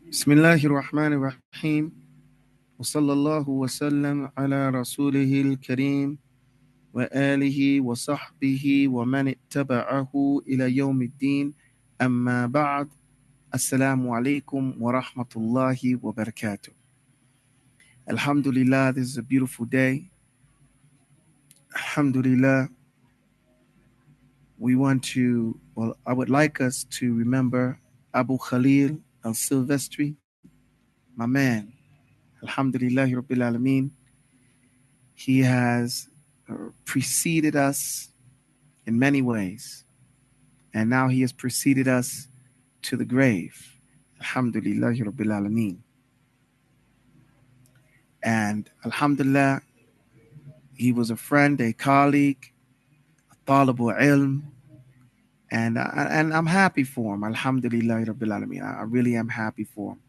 Bismillahir Rahmanir Rahim. وصلى الله وسلم على رسوله الكريم وآله وصحبه ومن اتبعه إلى يوم الدين أما بعد السلام عليكم ورحمة الله وبركاته. Alhamdulillah, this is a beautiful day. Alhamdulillah, I would like us to remember Abu Khalil al-Silvestri, my man. Alhamdulillah, Rabbil Alameen. He has preceded us in many ways, and now he has preceded us to the grave. Alhamdulillah Rabbil Alameen. And Alhamdulillah, he was a friend, a colleague, a talibul ilm, and I'm happy for him. Alhamdulillah Rabbil Alameen. I really am happy for him.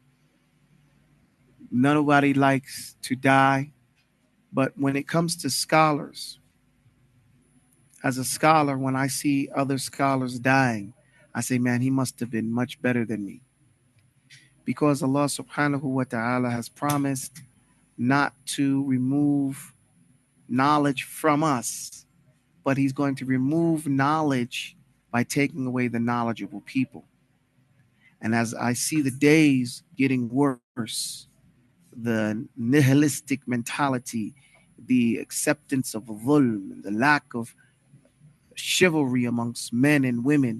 Nobody likes to die, but when it comes to scholars, as a scholar, when I see other scholars dying, I say, man, he must have been much better than me. Because Allah subhanahu wa ta'ala has promised not to remove knowledge from us, but he's going to remove knowledge by taking away the knowledgeable people. And as I see the days getting worse, the nihilistic mentality, the acceptance of dhulm, the lack of chivalry amongst men and women,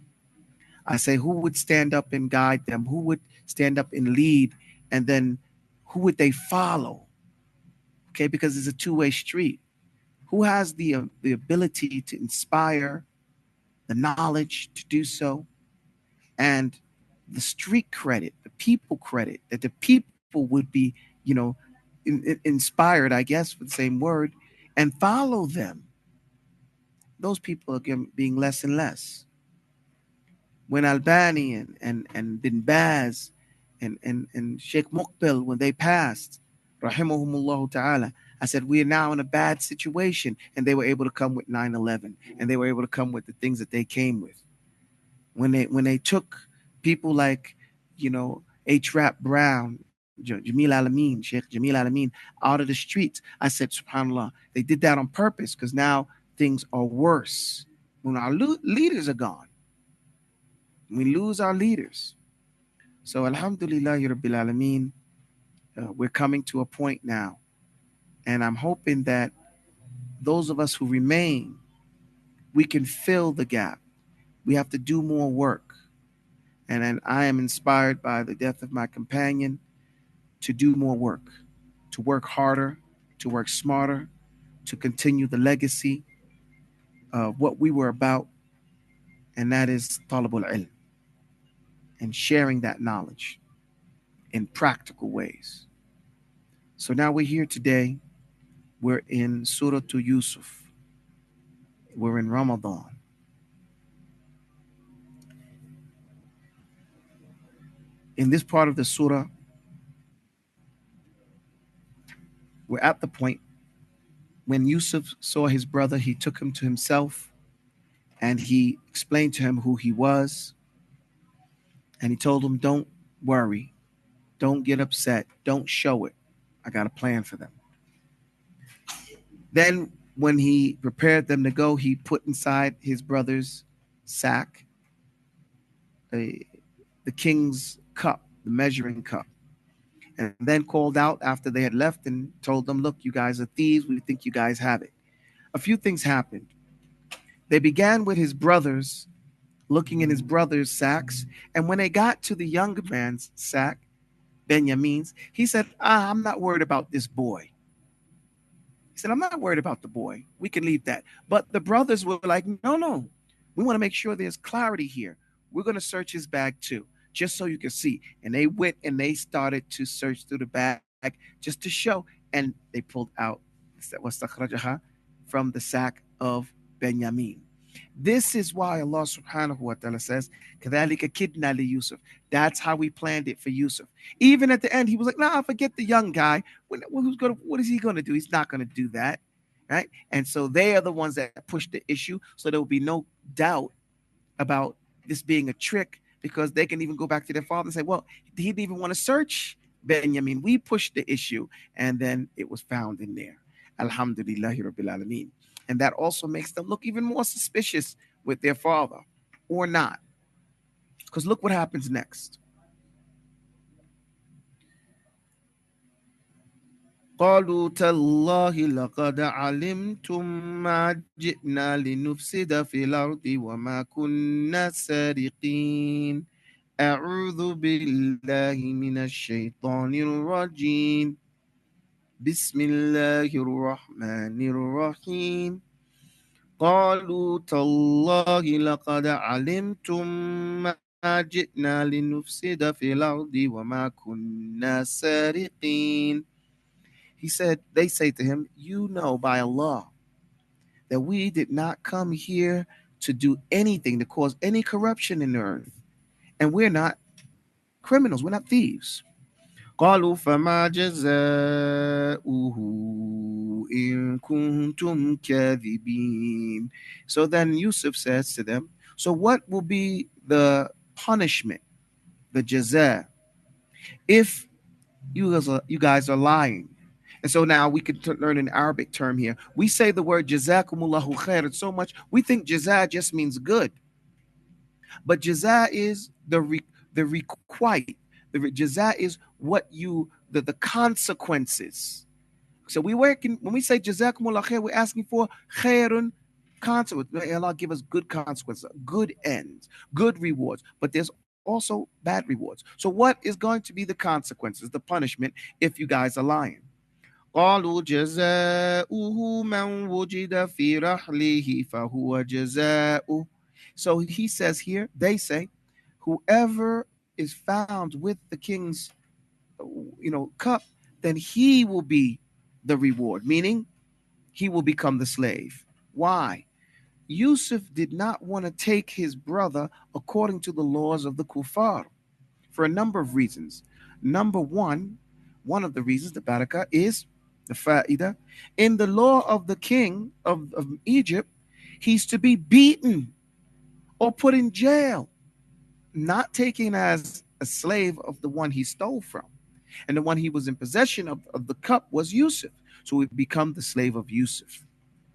I say, who would stand up and guide them? Who would stand up and lead? And then who would they follow? Okay, because it's a two-way street. Who has the ability to inspire, the knowledge to do so, and the street credit, the people credit, that the people would be, inspired, I guess, for the same word, and follow them. Those people are being less and less. When Albani and Bin Baz and Sheikh Muqbil, when they passed, rahimahumullah ta'ala, I said, we are now in a bad situation. And they were able to come with 9/11, and they were able to come with the things that they came with. When they took people like, H. Rap Brown, Jamil Alameen, Sheikh Jamil Alameen, out of the streets, I said, subhanAllah, they did that on purpose, because now things are worse. When our leaders are gone, we lose our leaders. So alhamdulillah Rabbil Alameen, we're coming to a point now. And I'm hoping that those of us who remain, we can fill the gap. We have to do more work. And I am inspired by the death of my companion to do more work, to work harder, to work smarter, to continue the legacy of what we were about, and that is talabul ilm, and sharing that knowledge in practical ways. So now we're here today. We're in Surah to Yusuf. We're in Ramadan. In this part of the surah, we're at the point when Yusuf saw his brother, he took him to himself and he explained to him who he was. And he told him, don't worry, don't get upset, don't show it. I got a plan for them. Then when he prepared them to go, he put inside his brother's sack the king's cup, the measuring cup, and then called out after they had left and told them, look, you guys are thieves. We think you guys have it. A few things happened. They began with his brothers, looking in his brother's sacks. And when they got to the younger man's sack, Benjamin's, he said, I'm not worried about this boy. He said, I'm not worried about the boy. We can leave that. But the brothers were like, no. We want to make sure there's clarity here. We're going to search his bag too, just so you can see. And they went and they started to search through the bag just to show. And they pulled out from the sack of Benjamin. This is why Allah subhanahu wa ta'ala says, كَذَلِكَ كِدْنَا لِيُوسُف. That's how we planned it for Yusuf. Even at the end, he was like, nah, forget the young guy. What is he going to do? He's not going to do that. Right? And so they are the ones that pushed the issue. So there will be no doubt about this being a trick, because they can even go back to their father and say, well, he didn't even want to search Benjamin. We pushed the issue, and then it was found in there. Alhamdulillahi Rabbil Alameen. And that also makes them look even more suspicious with their father, or not. Because look what happens next. قالوا تالله لقد علمتم ما جئنا لنفسد في الأرض وما كنا سارقين أعوذ بالله من الشيطان الرجيم بسم الله الرحمن الرحيم قالوا تالله لقد علمتم ما جئنا لنفسد في الأرض وما كنا سارقين. He said, they say to him, you know by Allah that we did not come here to do anything to cause any corruption in the earth. And we're not criminals, we're not thieves. قالوا فما جزاؤه إن كنتم كاذبين. So then Yusuf says to them, so what will be the punishment, the jaza, if you guys are lying? And so now we could learn an Arabic term here. We say the word jazakumullahu khair so much, we think jaza just means good. But jaza is the requite. The jaza is what the consequences. So we working, when we say jazakumullahu khair, we're asking for khairun, consequence. May Allah give us good consequences, good ends, good rewards. But there's also bad rewards. So what is going to be the consequences, the punishment, if you guys are lying? قالوا جزاؤه من وجد في رحله فهو جزاؤه. So he says here, they say, whoever is found with the king's cup, then he will be the reward, meaning he will become the slave. Why? Yusuf did not want to take his brother according to the laws of the kuffar for a number of reasons. Number one of the reasons, the barakah, is the fa'ida. In the law of the king of Egypt, he's to be beaten or put in jail, not taken as a slave of the one he stole from. And the one he was in possession of the cup was Yusuf. So he become the slave of Yusuf.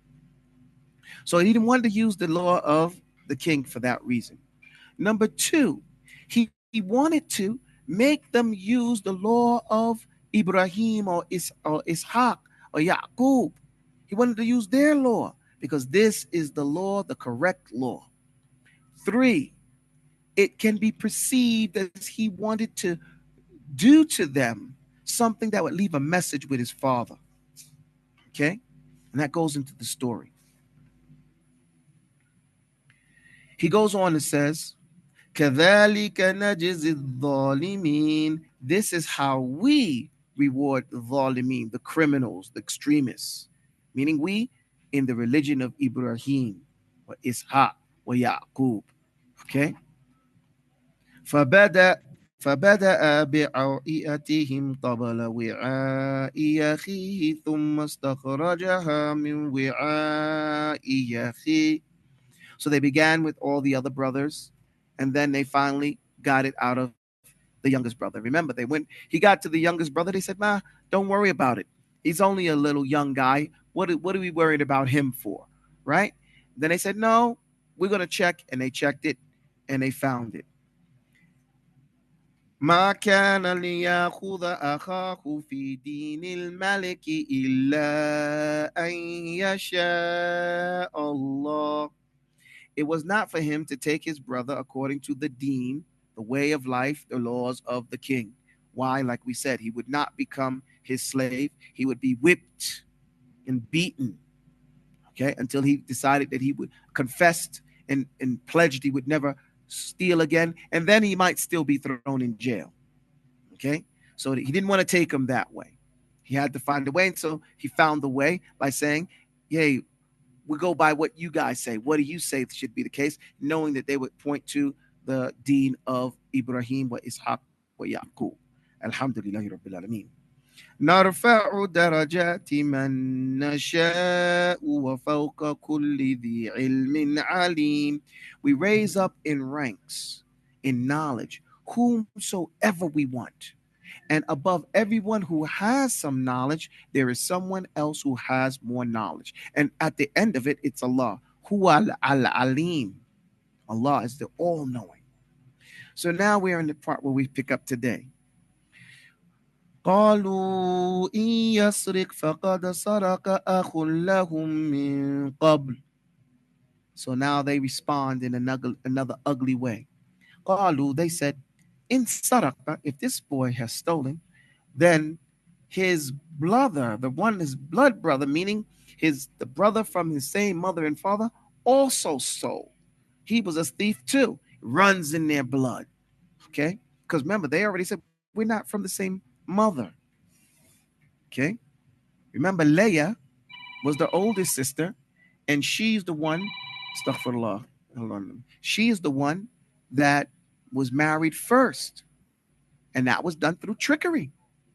So he didn't want to use the law of the king for that reason. Number two, he wanted to make them use the law of Ibrahim or Ishaq or Yaqub. He wanted to use their law because this is the law, the correct law. Three, it can be perceived as he wanted to do to them something that would leave a message with his father. Okay? And that goes into the story. He goes on and says, كَذَلِكَ نَجْزِي الظَّالِمِينَ. This is how we reward the zalimin, the criminals, the extremists. Meaning we in the religion of Ibrahim, or Ishaq, or Yaqub. Okay? فَبَدَأَ بِعَوْئِيَتِهِمْ قَبْلَ وِعَاءِ أَخِيهِ ثُمَّ اسْتَخْرَجَهَا مِنْ وِعَاءِ أَخِيهِ. So they began with all the other brothers, and then they finally got it out of the youngest brother. Remember, he got to the youngest brother, they said, nah, don't worry about it. He's only a little young guy. What are we worried about him for? Right? Then they said, no, we're going to check. And they checked it, and they found it. ما كان ليأخذ أخاه في دين الملك إلا أن يشاء الله. It was not for him to take his brother according to the deen, the way of life, the laws of the king. Why? Like we said, he would not become his slave. He would be whipped and beaten, okay, until he decided that he would confessed and pledged he would never steal again, and then he might still be thrown in jail. Okay, so he didn't want to take him that way. He had to find a way, and so he found the way by saying, "Yay, we go by what you guys say. What do you say should be the case?" Knowing that they would point to the deen of Ibrahim wa Ishaq wa Yaqub. Alhamdulillahi Rabbil Alameen. نرفع درجات من نشاء وفوق كل ذي علم عليم. We raise up in ranks in knowledge whomsoever we want. And above everyone who has some knowledge, there is someone else who has more knowledge. And at the end of it, it's Allah. Huwa al-alim. Allah is the all-knowing. So now we're in the part where we pick up today. قالوا إن يسرق فقد سرق أخ لهم من قبل. So now they respond in another ugly way. قالوا, they said, in saraka, if this boy has stolen, then his brother, the one his blood brother, meaning the brother from his same mother and father, also stole. He was a thief too. Runs in their blood. Okay? Because remember, they already said we're not from the same mother. Okay? Remember, Leah was the oldest sister, and she's the one, astaghfirullah, she is the one that was married first. And that was done through trickery.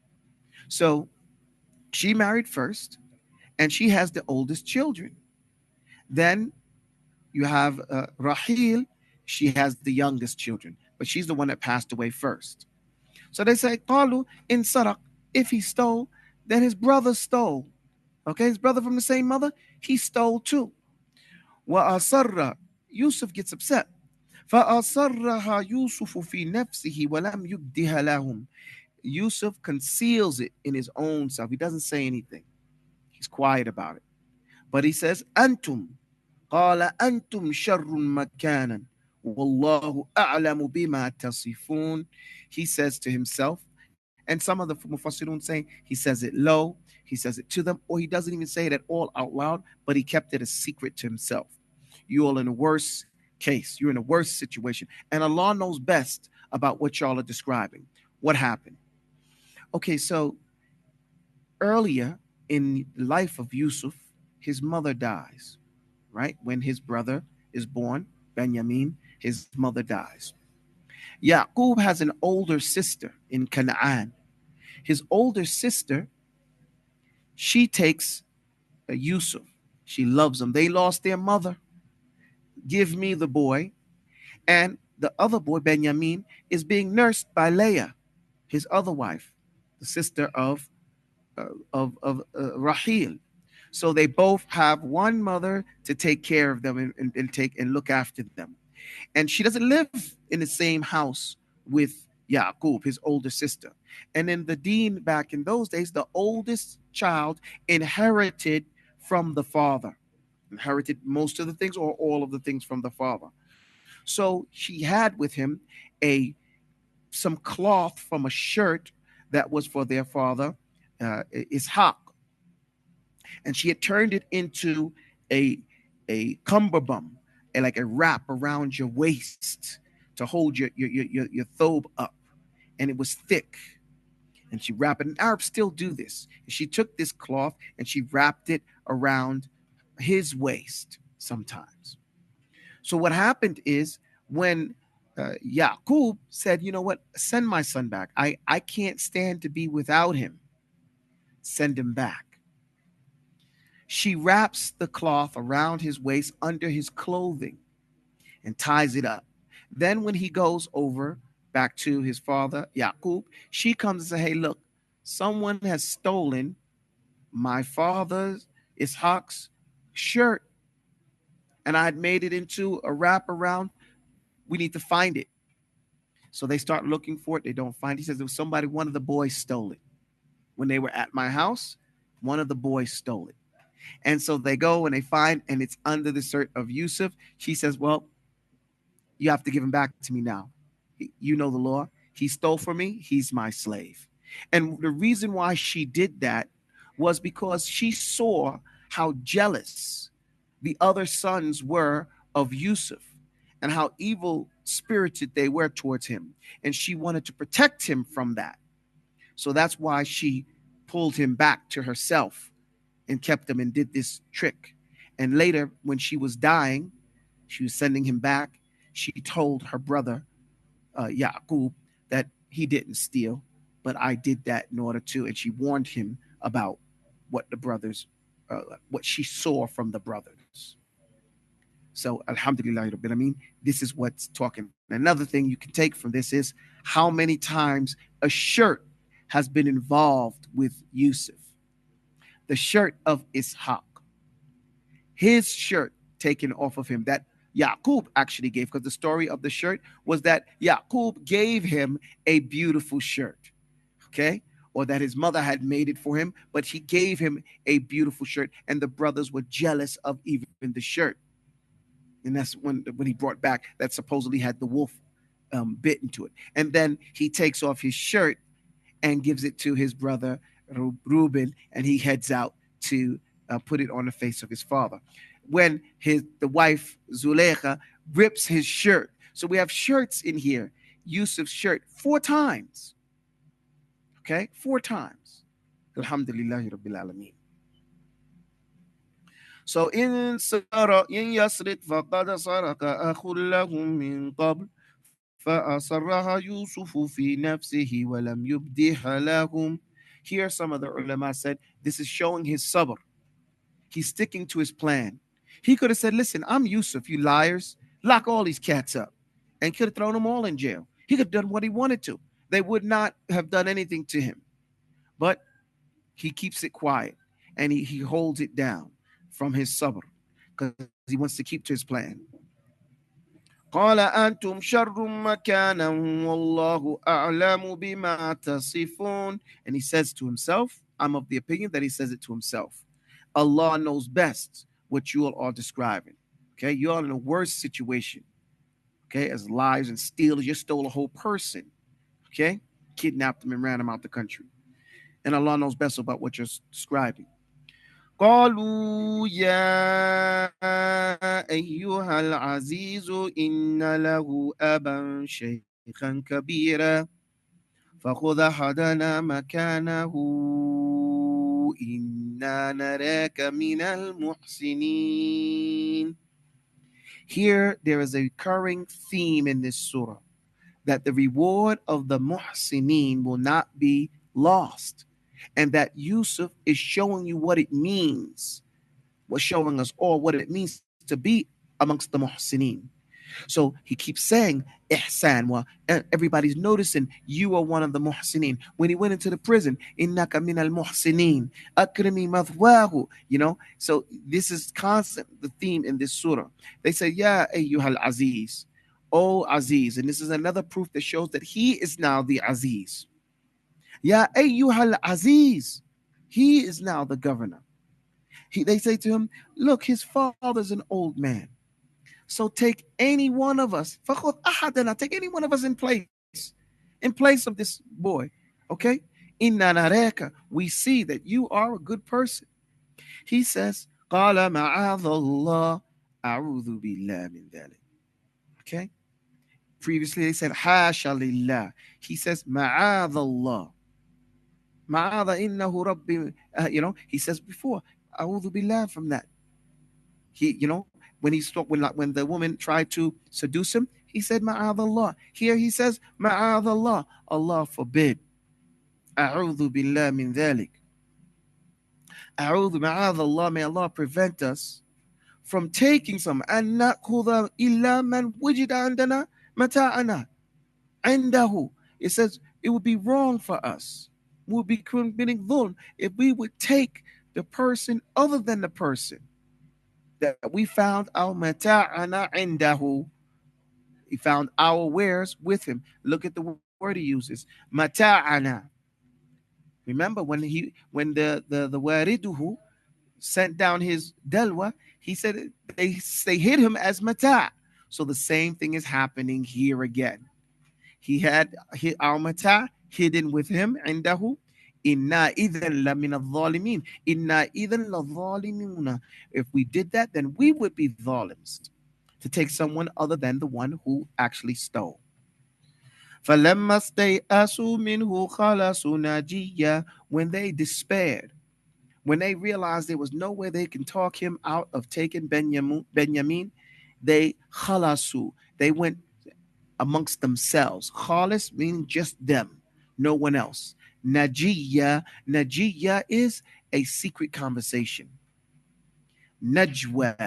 So she married first, and she has the oldest children. Then you have Rahil. She has the youngest children, but she's the one that passed away first. So they say, Qalu in Sarak, if he stole, then his brother stole. Okay, his brother from the same mother, he stole too. Wa asarra, Yusuf gets upset. فَأَصَرَّهَا يُوسُفُ فِي نَفْسِهِ وَلَمْ يُبْدِهَا لَهُمْ. Yusuf conceals it in his own self. He doesn't say anything. He's quiet about it. But he says, Antum. قال أنتم شر مكانا والله أعلم بما تصفون. He says to himself, and some of the Mufassirun say he says it low, he says it to them, or he doesn't even say it at all out loud, but he kept it a secret to himself. You're all in a worse case. You're in a worse situation. And Allah knows best about what y'all are describing. What happened? Okay, so earlier in the life of Yusuf, his mother dies, right? When his brother is born, Benjamin, his mother dies. Yaqub has an older sister in Canaan. His older sister, she takes Yusuf. She loves him. They lost their mother. Give me the boy. And the other boy, Benjamin, is being nursed by Leah, his other wife, the sister of Rahil. So they both have one mother to take care of them and look after them. And she doesn't live in the same house with Yaqub, his older sister. And in the deen back in those days, the oldest child inherited from the father, inherited most of the things or all of the things from the father. So she had with him some cloth from a shirt that was for their father, Ishaq, and she had turned it into a cummerbund, like a wrap around your waist to hold your thobe up, and it was thick. And she wrapped it. And Arabs still do this. She took this cloth and she wrapped it around his waist sometimes. So what happened is when Yaqub said, you know what, send my son back. I can't stand to be without him. Send him back. She wraps the cloth around his waist under his clothing and ties it up. Then when he goes over back to his father, Yaqub, she comes and says, hey, look, someone has stolen my father's, Ishaq's shirt, and I had made it into a wrap around. We need to find it. So they start looking for it. They don't find it. He says there was somebody, one of the boys stole it. When they were at my house, one of the boys stole it. And so they go and they find, and it's under the shirt of Yusuf. She says, well, you have to give him back to me now. You know the law. He stole from me. He's my slave. And the reason why she did that was because she saw how jealous the other sons were of Yusuf and how evil spirited they were towards him. And she wanted to protect him from that. So that's why she pulled him back to herself and kept him and did this trick. And later, when she was dying, she was sending him back. She told her brother, Yaqub, that he didn't steal, but I did that in order to, and she warned him about what the brothers, what she saw from the brothers. So, alhamdulillah, Rabbil Alameen, this is what's talking. Another thing you can take from this is how many times a shirt has been involved with Yusuf. The shirt of Ishaq, his shirt taken off of him that Yaqub actually gave, because the story of the shirt was that Yaqub gave him a beautiful shirt, okay? Or that his mother had made it for him, but he gave him a beautiful shirt, and the brothers were jealous of even the shirt. And that's when he brought back that supposedly had the wolf bit into it. And then he takes off his shirt and gives it to his brother Reuben, and he heads out to put it on the face of his father. When the wife Zuleika rips his shirt, so we have shirts in here. Yusuf's shirt 4 times. Okay, 4 times. Alhamdulillahi Rabbil Alameen. So in yasrit faqad saraka akhul lahum min qabl فأصرها يوسف في نفسه ولم يبدها لهم. Here some of the ulama said this is showing his sabr. He's sticking to his plan. He could have said, listen, I'm Yusuf, you liars. Lock all these cats up. And could have thrown them all in jail. He could have done what he wanted to. They would not have done anything to him. But he keeps it quiet. And he holds it down from his sabr. Because he wants to keep to his plan. قال أنتم شر مكانا والله أعلم بما تصفون. And he says to himself, I'm of the opinion that he says it to himself. Allah knows best what you all are describing. Okay, you are in a worse situation. Okay, as liars and stealers, you stole a whole person. Okay, kidnapped them and ran them out the country. And Allah knows best about what you're describing. قالوا يا أيها العزيز إن له أبا شيخا كبيرا فخذ أحدنا مكانه إنا نراك من المحسنين. Here there is a recurring theme in this surah, that the reward of the muhsineen will not be lost. And that Yusuf is showing you what it means, was showing us all what it means to be amongst the muhsineen. So he keeps saying ihsan. Well, everybody's noticing you are one of the muhsineen. When he went into the prison, innaka min al muhsineen akrimi mathwahu. So this is constant, the theme in this surah. They say, ya ayyuhal aziz, oh Aziz. And this is another proof that shows that he is now the Aziz. Ya ayyuhal aziz. He is now the governor. They say to him, look, his father's an old man. So take any one of us. Take any one of us in place of this boy. Okay? Inna nareka. We see that you are a good person. He says, Qala ma'adallah a'udhu billah min dhalik. Okay? Previously they said, Hasha lillah. He says, ma'adallah. Ma'adha innahu rabbi, he says before, a'udhu billah from that. When the woman tried to seduce him, he said, ma'adallah. Here he says, ma'adallah. Allah forbid. A'udhu billah min dhalik. A'udhu ma'adallah. May Allah prevent us from taking some. And na'khudha illa man wujida andana mata'ana. Indahu. It says it would be wrong for us. We would be committing dhulm if we would take the person other than the person that we found our mata'ana indahu. He found our wares with him. Look at the word he uses. Mata'ana. Remember when the wariduhu sent down his dalwa, he said they hid him as mata'. So the same thing is happening here again. He had our mata' hidden with him, indahu. Inna idhan la min al-zalimin. Inna idhan la zalimuna. If we did that, then we would be zalims, to take someone other than the one who actually stole. فَلَمَّا اسْتَيْأَسُوا مِنْهُ خَلَصُوا نَاجِيًّا. When they despaired, when they realized there was no way they can talk him out of taking Benjamin, they khalasu. They went amongst themselves. Khalis meaning just them, no one else. Najiya is a secret conversation. Najwa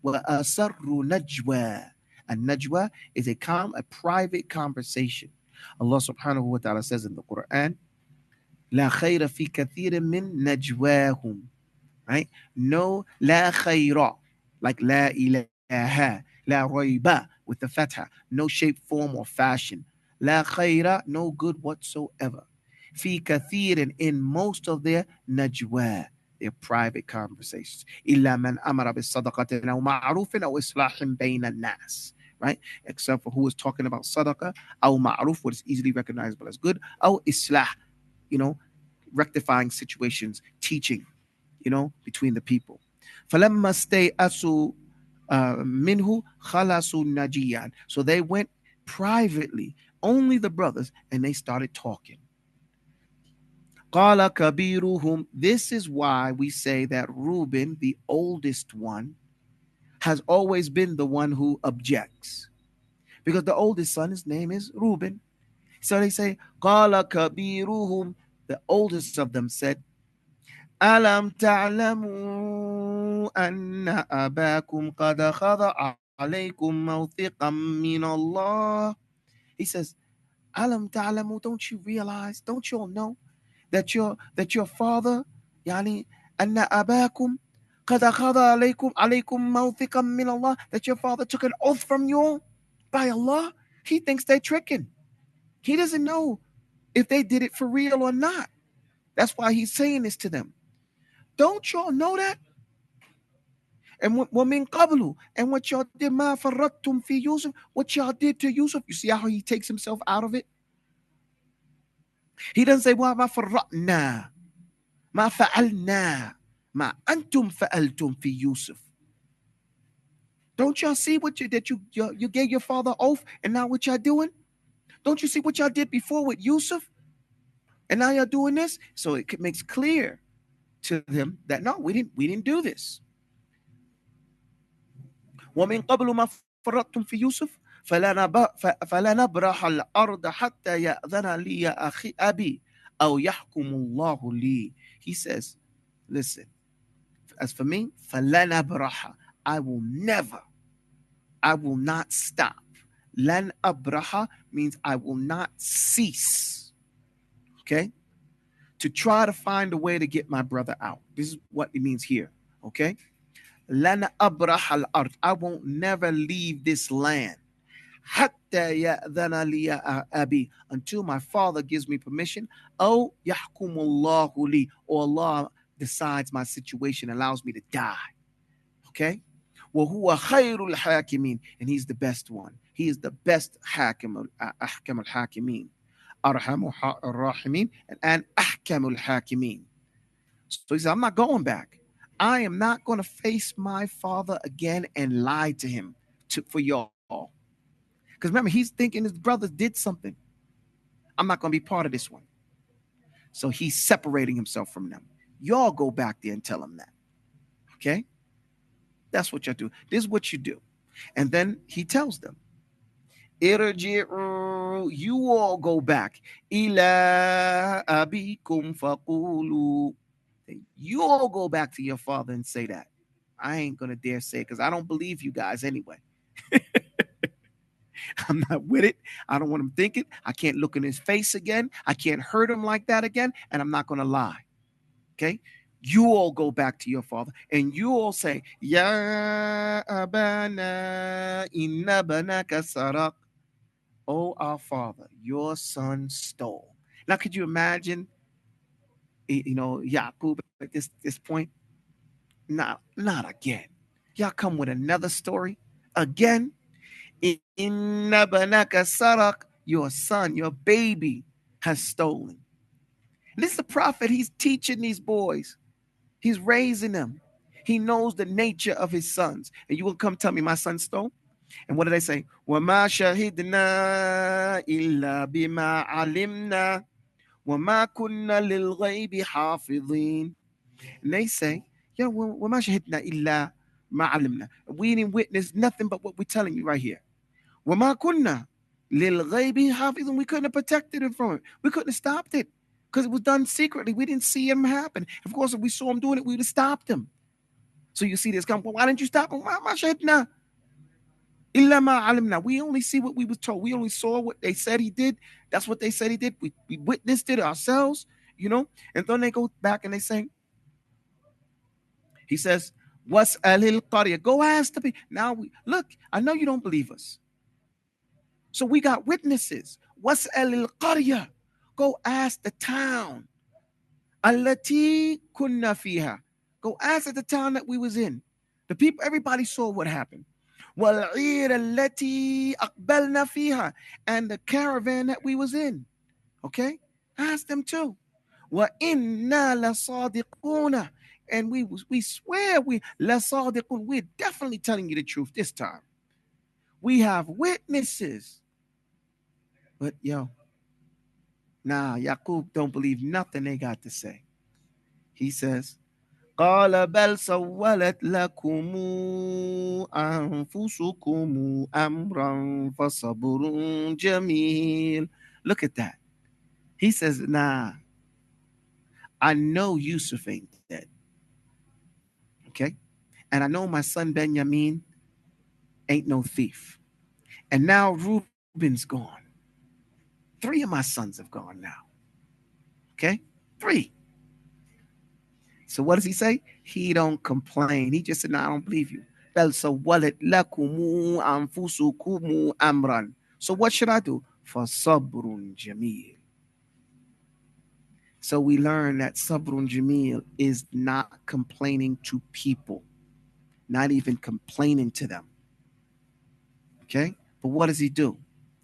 وَأَسَرُّوا نَجْوَى. And najwa is a private conversation. Allah subhanahu wa ta'ala says in the Quran, لا خير في كثير من نجواهم. Right? No, لا خير, like لا إله, لا ريبة with the fatha. No shape, form, or fashion. لا خير, no good whatsoever. في كثير, in most of their najwa, their private conversations. إلا من أمر بالصدقة أو معروف أو إصلاح بين الناس. Right? Except for who is talking about sadaqah, أو معروف, what is easily recognizable as good, أو إصلاح, you know, rectifying situations, teaching, between the people. فَلَمَّا اسْتَيْأَسُوا مِنْهُ خَلَصُوا نَجِيًّا. So they went privately, only the brothers, and they started talking. قَالَ كَبِيرُهُمْ. This is why we say that Reuben, the oldest one, has always been the one who objects. Because the oldest son, his name is Reuben. So they say, قَالَ كَبِيرُهُمْ. The oldest of them said, ألم تعلموا أن أباكم قد خضع عليكم موثقا من الله. He says, ألم تعلموا, don't you realize, don't you all know that your father, يعني أن أباكم قد خضع عليكم موثقا من الله, that your father took an oath from you by Allah. He thinks they're tricking. He doesn't know if they did it for real or not. That's why he's saying this to them. Don't y'all know that? And وَمِن قَبْلُ, and what y'all did, مَا فَرَّطْتُمْ فِي يُوسُف, what y'all did to Yusuf. You see how he takes himself out of it? He doesn't say, وَمَا فَرَّطْنَا مَا فَعَلْنَا مَا أَنْتُمْ فَعَلْتُمْ فِي يُوسُف. Don't y'all see what you gave your father oath, and now what y'all doing? Don't you see what y'all did before with Yusuf? And now y'all doing this? So it makes clear to them that no, we didn't do this. ومن قبل ما فرطتم في يوسف فلنبرح الأرض حتى يأذن لي أخي أبي أو يحكم الله لي. He says, listen, as for me, فلنبرح, I will not stop. Lan abraha means I will not cease. Okay? To try to find a way to get my brother out. This is what it means here. Okay? Lan abraha al-ard. I won't never leave this land. Hatta ya'dhana liya abi. Until my father gives me permission. Oh, yahkumullahu li. Or Allah decides my situation, allows me to die. Okay? وَهُوَ خَيْرُ الْحَاكِمِينَ. And he's the best one. He is the best hakim, أحكم الحاكمين. أرحم الراحمين and أحكم الحاكمين. So he said, I'm not going back. I am not going to face my father again and lie to him for y'all. Because remember, he's thinking his brothers did something. I'm not going to be part of this one. So he's separating himself from them. Y'all go back there and tell him that. Okay? That's what you do. This is what you do. And then he tells them, Irji'u, you all go back. Ila abikum faqulu. You all go back to your father and say that. I ain't going to dare say it because I don't believe you guys anyway. I'm not with it. I don't want him thinking. I can't look in his face again. I can't hurt him like that again. And I'm not going to lie. Okay? You all go back to your father and you all say, Ya abana inna banaka sarak. Oh, our father, your son stole. Now, could you imagine, Yaqub at this point? Not again. Y'all come with another story again. Inna banaka sarak, your son, your baby has stolen. And this is the prophet. He's teaching these boys. He's raising them. He knows the nature of his sons. And you will come tell me my son stole? And what do they say? وَمَا شَهِدْنَا إِلَّا بِمَا عَلِمْنَا وَمَا كُنَّا لِلْغَيْبِ حَافِظِينَ. And they say, وَمَا شَهِدْنَا إِلَّا مَا عَلِمْنَا. We didn't witness nothing but what we're telling you right here. وَمَا كُنَّا لِلْغَيْبِ حَافِظِينَ. We couldn't have protected him from it. We couldn't have stopped it because it was done secretly. We didn't see him happen. Of course, if we saw him doing it, we would have stopped him. So you see this come, well, why didn't you stop him? We only see what we was told. We only saw what they said he did. That's what they said he did. We witnessed it ourselves, you know. And then they go back and they say, he says, what's alil qarya? Go ask the people. Now, look, I know you don't believe us. So we got witnesses. What's alil qarya? Go ask the town. Allati kunna fiha. Go ask at the town that we was in. The people, everybody saw what happened. وَالْعِيرَ الَّتِي أَقْبَلْنَا فِيهَا. And the caravan that we was in. Okay? Ask them too. وَإِنَّا لَصَادِقُونَ. And we swear we're definitely telling you the truth this time. We have witnesses. But Yaqub don't believe nothing they got to say. He says, قال بل سولت لكم أنفسكم أمرا فصبر جميل. Look at that. He says, nah, I know Yusuf ain't dead. Okay? And I know my son Benjamin ain't no thief. And now Reuben's gone. 3 of my sons have gone now. Okay? 3. So what does he say? He don't complain. He just said, no, I don't believe you. So what should I do? For sabrun jameel. So we learn that sabrun jameel is not complaining to people, not even complaining to them. Okay? But what does he do?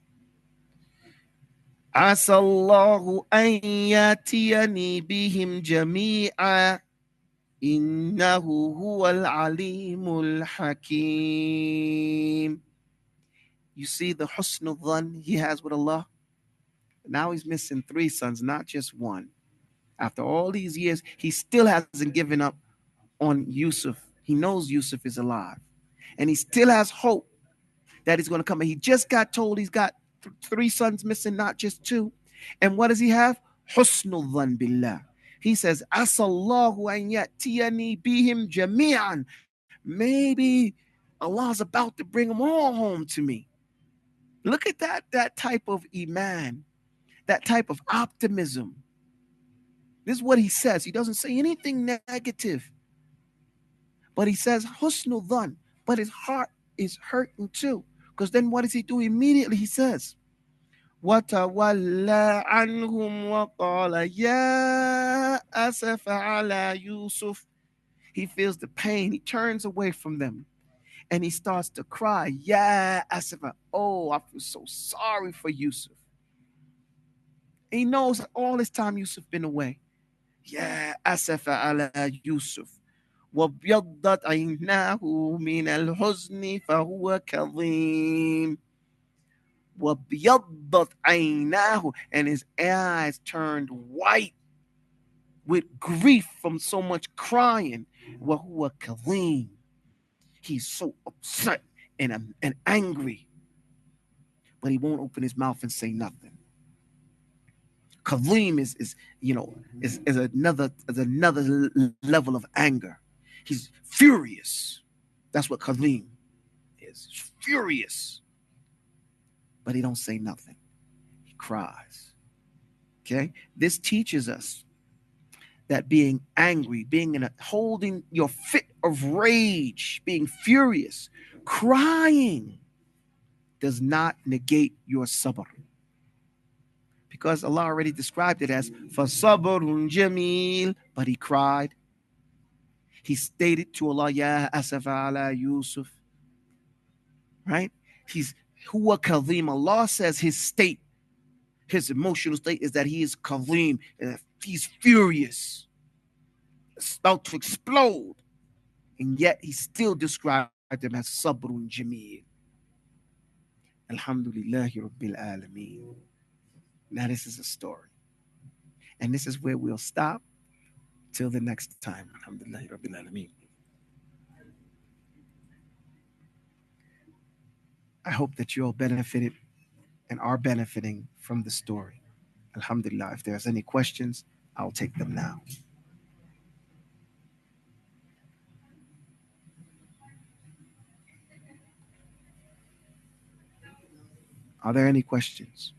Asallahu an yatiyani bihim jami'a. Innahu huwal alimul hakim. You see the husnul dhan he has with Allah? Now he's missing 3 sons, not just 1. After all these years, he still hasn't given up on Yusuf. He knows Yusuf is alive. And he still has hope that he's going to come. And he just got told he's got 3 sons missing, not just 2. And what does he have? Husnul dhan billah. He says, Asallahu an yatiyani bihim jami'an. Maybe Allah's about to bring them all home to me. Look at that type of iman, that type of optimism. This is what he says. He doesn't say anything negative. But he says, husnul dhan. But his heart is hurting too. Because then what does he do immediately? He says, وَتَوَلَّى عَنْهُمْ وَقَالَ يَا أَسَفَ عَلَى يُوسُف. He feels the pain. He turns away from them. And he starts to cry. Ya Asifa. Oh, I feel so sorry for Yusuf. He knows that all this time Yusuf been away. Ya Asifa ala Yusuf. وَبْيَضَّتْ عَيْنَاهُ مِنَ الْحُزْنِ فَهُوَ كَظِيمٌ. وَبْيَضَّتْ عَيْنَاهُ. And his eyes turned white with grief from so much crying. وَهُوَ كَظِيمٌ. He's so upset and angry, but he won't open his mouth and say nothing. Kazim is another level of anger. He's furious. That's what Kazim is. He's furious, but he don't say nothing. He cries. Okay, this teaches us that being angry, holding your fit of rage, being furious, crying does not negate your sabr. Because Allah already described it as fasabrun jameel, but he cried. He stated to Allah, Ya asafa ala Yusuf. Right? He's huwa kadhim. Allah says his state, his emotional state is that he is kadhim. He's furious. It's about to explode. And yet he still described him as sabrun jameel. Alhamdulillahi Rabbil Alameen. Now this is a story. And this is where we'll stop till the next time. Alhamdulillahi Rabbil Alameen. I hope that you all benefited and are benefiting from the story. Alhamdulillah. If there's any questions, I'll take them now. Are there any questions?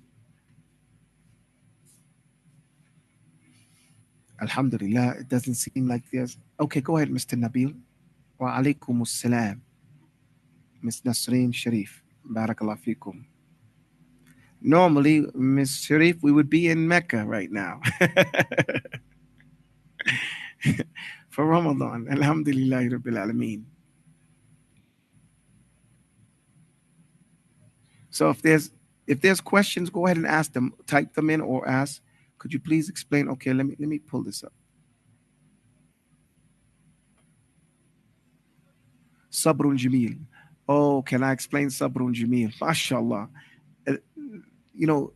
Alhamdulillah, it doesn't seem like there's. Okay, go ahead, Mr. Nabil. Wa alaikum assalam, Miss Nasreen Sharif. Barakallah fikum. Normally, Miss Sharif, we would be in Mecca right now for Ramadan. Alhamdulillah Rabbil Alameen. So if there's questions, go ahead and ask them. Type them in or ask. Could you please explain? Okay, let me pull this up. Sabrun Jamil. Oh, can I explain Sabrun Jamil? MashaAllah. Uh, You know,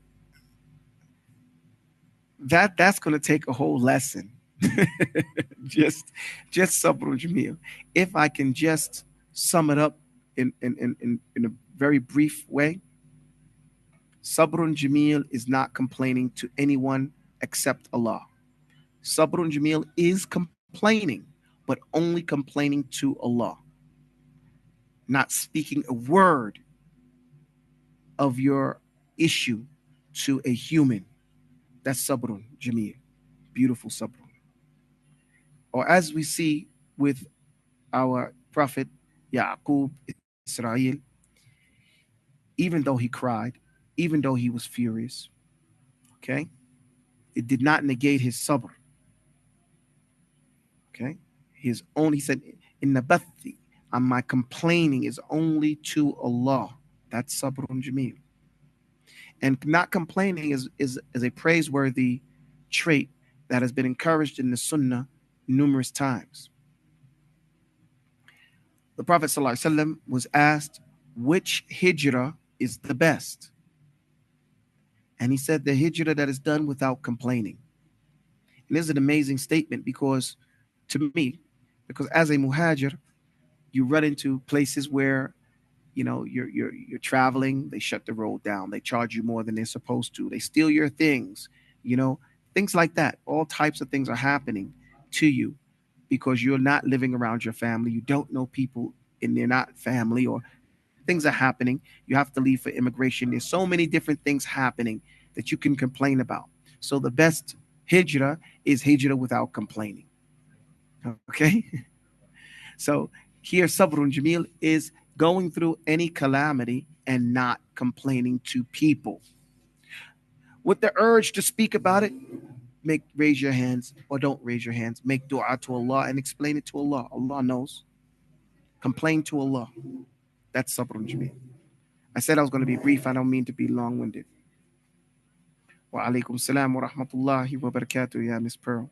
that's gonna take a whole lesson. just just Sabrun Jamil. If I can just sum it up in a very brief way, Sabrun Jamil is not complaining to anyone except Allah. Sabrun Jamil is complaining, but only complaining to Allah, not speaking a word of your issue to a human. That's Sabrun Jamil, beautiful Sabrun. Or as we see with our Prophet Yaqub Israel, even though he cried, even though he was furious, okay, it did not negate his sabr. Okay, he said, in nabathi, and my complaining is only to Allah. That's sabrun jameel. And not complaining is a praiseworthy trait that has been encouraged in the Sunnah numerous times. The Prophet ﷺ was asked which hijrah is the best. And he said the hijrah that is done without complaining. And this is an amazing statement because, to me, because as a muhajir, you run into places where you're traveling, they shut the road down, they charge you more than they're supposed to, they steal your things, you know, things like that. All types of things are happening to you because you're not living around your family. You don't know people and they're not family, or things are happening. You have to leave for immigration. There's so many different things happening that you can complain about. So the best hijrah is hijrah without complaining. Okay? So here, Sabrun Jamil is going through any calamity and not complaining to people. With the urge to speak about it, raise your hands or don't raise your hands. Make dua to Allah and explain it to Allah. Allah knows. Complain to Allah. That's Sabrun Jamil. I said I was going to be brief. I don't mean to be long-winded. Wa alaikum salam wa rahmatullahi wa barakatuh, ya Miss Pearl.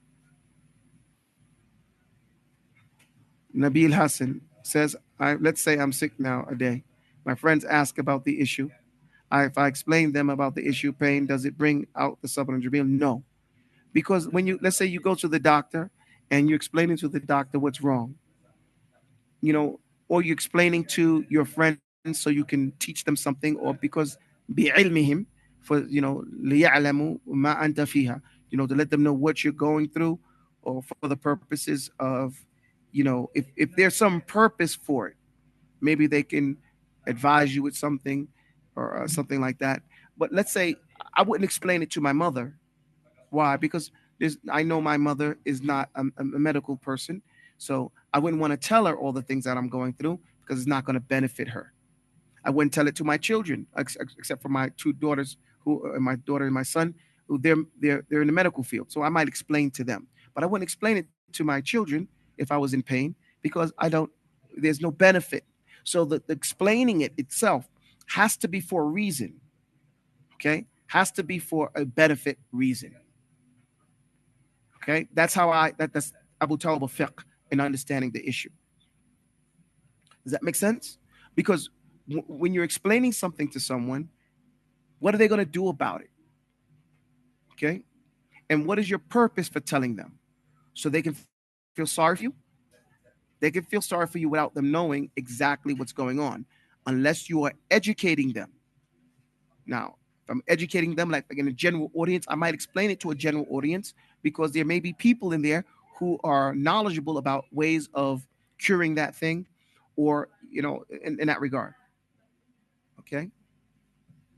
Nabil Hassan says, let's say I'm sick now a day. My friends ask about the issue. If I explain them about the issue, pain, does it bring out the Sabrun Jamil? No. Because let's say you go to the doctor and you're explaining to the doctor what's wrong, or you're explaining to your friends so you can teach them something, or because bi'ilmihim, for, liya'lamu ma anta fiha, to let them know what you're going through, or for the purposes of, if there's some purpose for it, maybe they can advise you with something or something like that. But let's say I wouldn't explain it to my mother. Why? Because I know my mother is not a medical person, so I wouldn't want to tell her all the things that I'm going through because it's not going to benefit her. I wouldn't tell it to my children, except for my two daughters, my daughter and my son, who they're in the medical field. So I might explain to them, but I wouldn't explain it to my children if I was in pain because I don't. There's no benefit. So the explaining it itself has to be for a reason. Okay, has to be for a benefit reason. Okay, that's Abu Talib al-Fiqh in understanding the issue. Does that make sense? Because when you're explaining something to someone, what are they going to do about it? Okay, and what is your purpose for telling them? So they can feel sorry for you. They can feel sorry for you without them knowing exactly what's going on, unless you are educating them. Now, if I'm educating them like in a general audience, I might explain it to a general audience because there may be people in there who are knowledgeable about ways of curing that thing, or in that regard. Okay.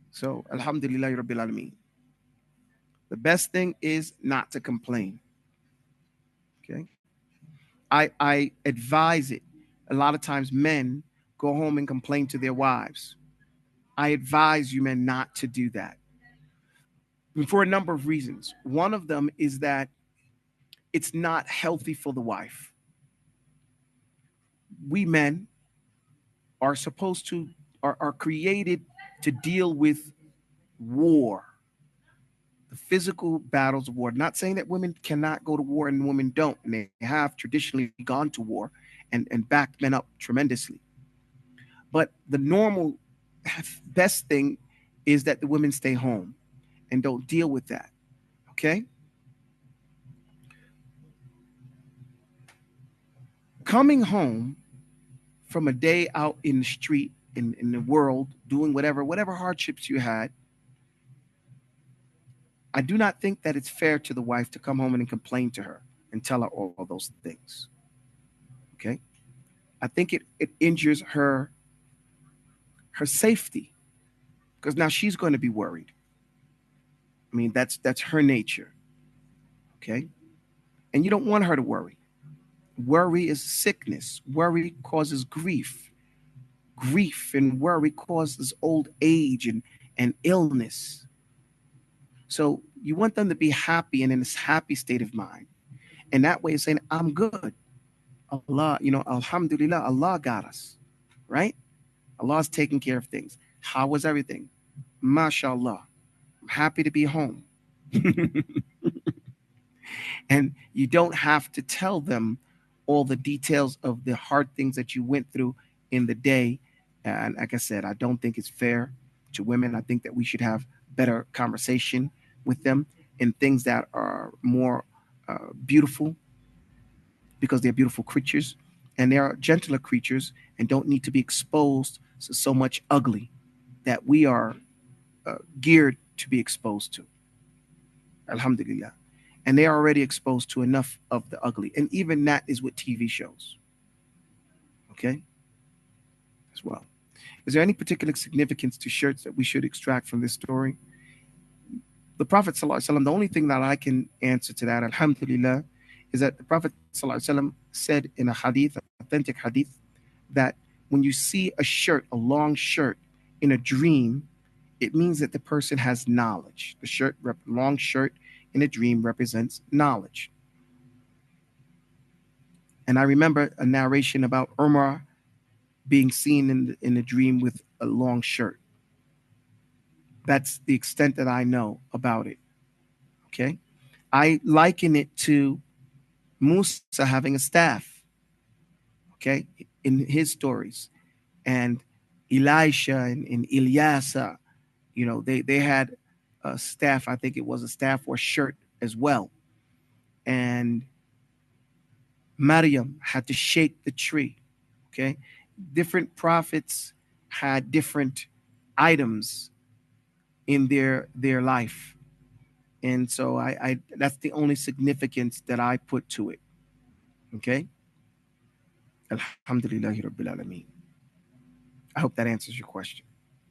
So, alhamdulillah rabbil alameen. The best thing is not to complain. Okay. I advise it. A lot of times men go home and complain to their wives. I advise you men not to do that for a number of reasons. One of them is that it's not healthy for the wife. We men are supposed to are created to deal with war, the physical battles of war. Not saying that women cannot go to war and women don't, and they have traditionally gone to war and backed men up tremendously. But the normal best thing is that the women stay home and don't deal with that. Okay? Coming home from a day out in the street, in the world, doing whatever hardships you had, I do not think that it's fair to the wife to come home and complain to her and tell her all those things. Okay? I think it injures her safety because now she's going to be worried. I mean, that's her nature. Okay? And you don't want her to worry. Worry is sickness. Worry causes grief. Grief and worry causes old age and illness. So you want them to be happy and in this happy state of mind. And that way of saying, I'm good. Allah, alhamdulillah, Allah got us. Right? Allah's taking care of things. How was everything? MashaAllah. I'm happy to be home. And you don't have to tell them all the details of the hard things that you went through in the day. And like I said, I don't think it's fair to women. I think that we should have better conversation with them in things that are more beautiful, because they're beautiful creatures and they are gentler creatures and don't need to be exposed to so much ugly that we are geared to be exposed to. Alhamdulillah. And they are already exposed to enough of the ugly. And even that is with TV shows. Okay? As well. Is there any particular significance to shirts that we should extract from this story? The Prophet ﷺ, the only thing that I can answer to that, alhamdulillah, is that the Prophet ﷺ said in a hadith, authentic hadith, that when you see a shirt, a long shirt, in a dream, it means that the person has knowledge. The long shirt in a dream represents knowledge. And I remember a narration about Umar being seen in a dream with a long shirt. That's the extent that I know about it. Okay? I liken it to Musa having a staff. Okay? In his stories. And Elisha and Ilyasa, they had a staff. I think it was a staff or shirt as well. And Maryam had to shake the tree. Okay? Different prophets had different items in their life. And so I that's the only significance that I put to it. Okay? Alhamdulillahi Rabbil Alameen. I hope that answers your question.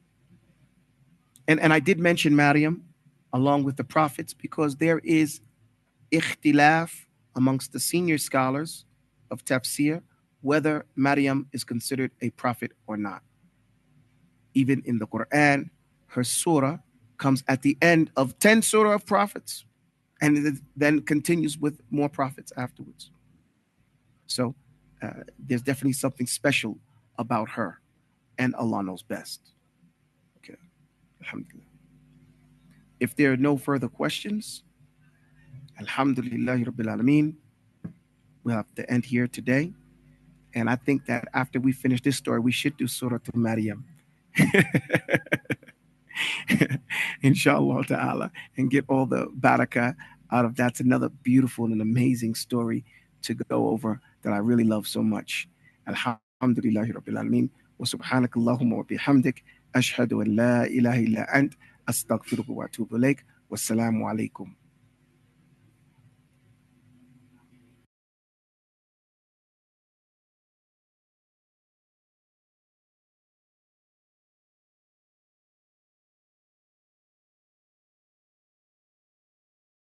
And I did mention Maryam along with the prophets because there is ikhtilaf amongst the senior scholars of tafsir whether Maryam is considered a prophet or not. Even in the Quran, her surah comes at the end of 10 surah of prophets and it then continues with more prophets afterwards. So there's definitely something special about her, and Allah knows best. Okay, alhamdulillah. If there are no further questions, alhamdulillahi rabbil alameen, we'll have to end here today. And I think that after we finish this story, we should do Surah Maryam. Inshallah ta'ala, and get all the barakah out of that's another beautiful and amazing story to go over that I really love so much. Alhamdulillahi Rabbil Alameen. Wa subhanakallahumma wa bihamdik. Ashhadu an la ilaha illa ant. Astaghfiruka wa atubu ilaik. Wassalamu alaikum.